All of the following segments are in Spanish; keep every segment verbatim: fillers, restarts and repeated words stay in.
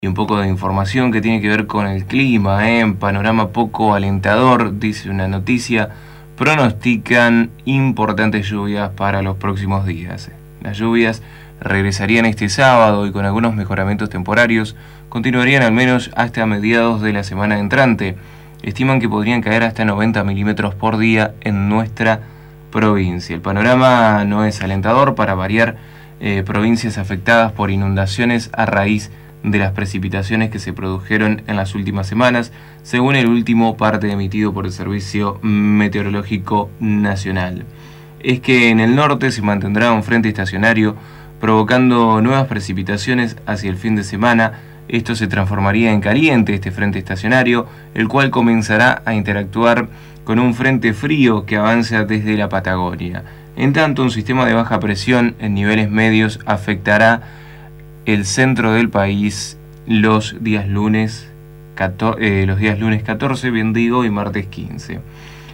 Y un poco de información que tiene que ver con el clima, ¿eh? En panorama poco alentador, dice una noticia, pronostican importantes lluvias para los próximos días. Las lluvias regresarían este sábado y con algunos mejoramientos temporarios continuarían al menos hasta mediados de la semana entrante. Estiman que podrían caer hasta noventa milímetros por día en nuestra provincia. El panorama no es alentador. Para variar, eh, provincias afectadas por inundaciones a raíz de las precipitaciones que se produjeron en las últimas semanas, según el último parte emitido por el Servicio Meteorológico Nacional. Es que en el norte se mantendrá un frente estacionario provocando nuevas precipitaciones hacia el fin de semana. Esto se transformaría en caliente, este frente estacionario, el cual comenzará a interactuar con un frente frío que avanza desde la Patagonia. En tanto, un sistema de baja presión en niveles medios afectará el centro del país los días lunes, catorce, eh, los días lunes catorce, bien digo, y martes quince.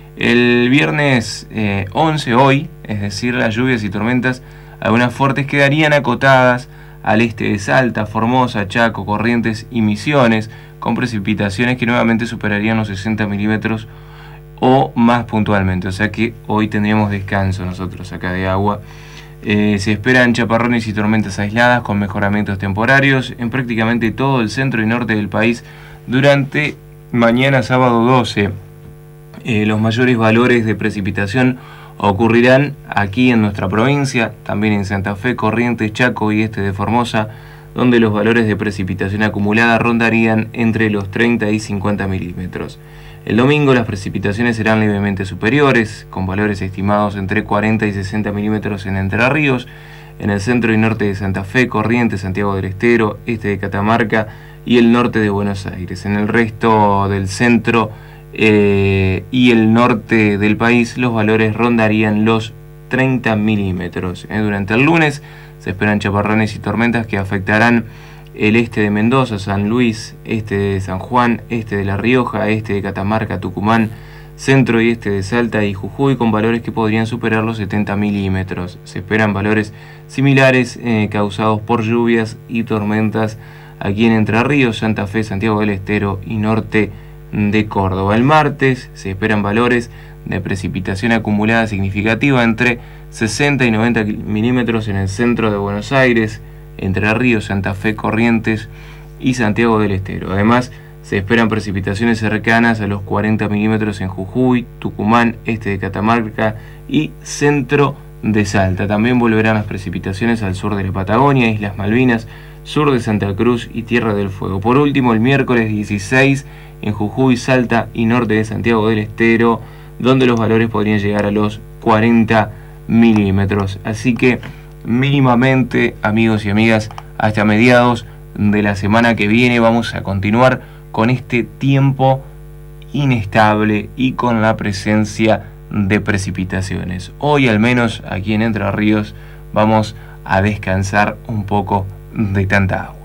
El viernes eh, once, hoy, es decir, las lluvias y tormentas, algunas fuertes, quedarían acotadas al este de Salta, Formosa, Chaco, Corrientes y Misiones, con precipitaciones que nuevamente superarían los sesenta milímetros o más puntualmente. O sea que hoy tendríamos descanso nosotros acá de agua. Eh, se esperan chaparrones y tormentas aisladas con mejoramientos temporarios en prácticamente todo el centro y norte del país durante mañana sábado doce. Eh, los mayores valores de precipitación ocurrirán aquí en nuestra provincia, también en Santa Fe, Corrientes, Chaco y este de Formosa, donde los valores de precipitación acumulada rondarían entre los treinta y cincuenta milímetros. El domingo las precipitaciones serán levemente superiores, con valores estimados entre cuarenta y sesenta milímetros en Entre Ríos, en el centro y norte de Santa Fe, Corrientes, Santiago del Estero, este de Catamarca y el norte de Buenos Aires. En el resto del centro eh, y el norte del país los valores rondarían los treinta milímetros. Eh, durante el lunes se esperan chaparrones y tormentas que afectarán el este de Mendoza, San Luis, este de San Juan, este de La Rioja, este de Catamarca, Tucumán, centro y este de Salta y Jujuy, con valores que podrían superar los setenta milímetros. Se esperan valores similares eh, causados por lluvias y tormentas aquí en Entre Ríos, Santa Fe, Santiago del Estero y norte de Córdoba. El martes se esperan valores de precipitación acumulada significativa entre sesenta y noventa milímetros en el centro de Buenos Aires, Entre Ríos, Santa Fe, Corrientes y Santiago del Estero. Además, se esperan precipitaciones cercanas a los cuarenta milímetros en Jujuy, Tucumán, este de Catamarca y centro de Salta. También volverán las precipitaciones al sur de la Patagonia, Islas Malvinas, sur de Santa Cruz y Tierra del Fuego. Por último, el miércoles dieciséis en Jujuy, Salta y norte de Santiago del Estero, donde los valores podrían llegar a los cuarenta milímetros. Así que mínimamente, amigos y amigas, hasta mediados de la semana que viene vamos a continuar con este tiempo inestable y con la presencia de precipitaciones. Hoy, al menos aquí en Entre Ríos, vamos a descansar un poco de tanta agua.